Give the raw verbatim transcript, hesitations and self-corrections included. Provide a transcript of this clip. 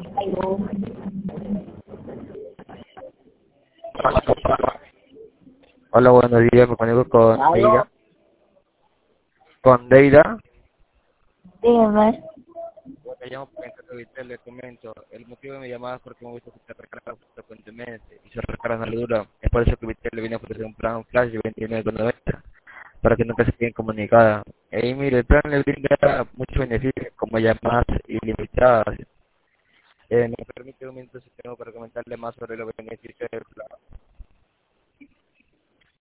Aló. Hola, buenos días, me comunico con Aló. Deida. Con Deida. Dígame. Bueno, me llamo por internet, le comento. El motivo de mi llamada es porque hemos visto que se recarga frecuentemente y se recarga en la dura. Es por eso que Vitel le viene a ofrecer un plan flash de veintinueve con noventa para que nunca se queden comunicadas. Y mire, el plan le brinda muchos beneficios como llamadas ilimitadas. Eh, me permite un minuto si tengo para comentarle más sobre los beneficios del plan.